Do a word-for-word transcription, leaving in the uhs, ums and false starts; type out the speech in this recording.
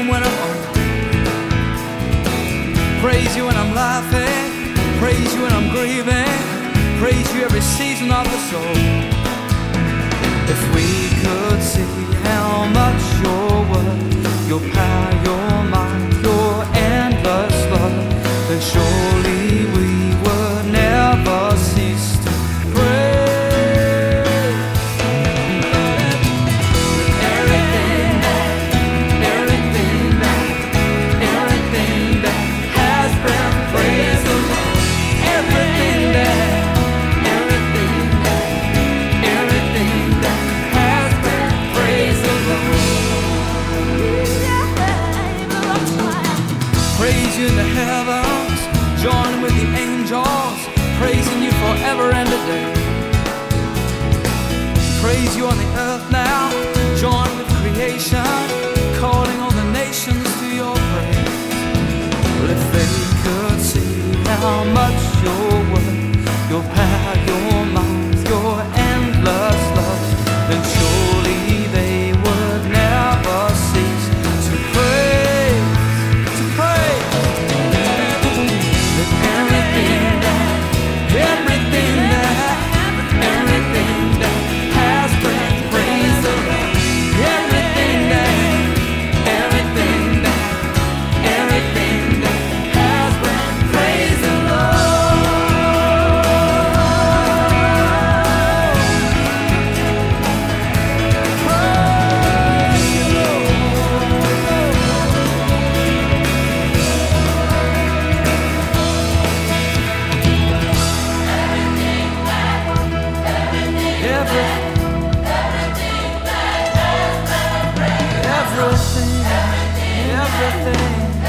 Him when I'm on. Praise you when I'm laughing, praise you when I'm grieving, praise you every season of the soul. If we could see how much you're worth, your power, your might, your endless love, then surely we would never cease to pray. Everything that, everything that, everything that has been praised the Lord. Everything that, everything that, everything that has been praised the Lord. Praise you in the heavens, join with the angels, praising you forever and a day. Praise you on the earth now, join with creation, calling all the nations to your praise. Well, if they could see how much you're worth, your power, your might, your endless love, then surely they would never cease to praise, to praise. That everything that, everything that, everything that has been praised the Lord. Everything that, everything that, everything that has been praised the Lord. Praise the Lord. Every, everything, everything.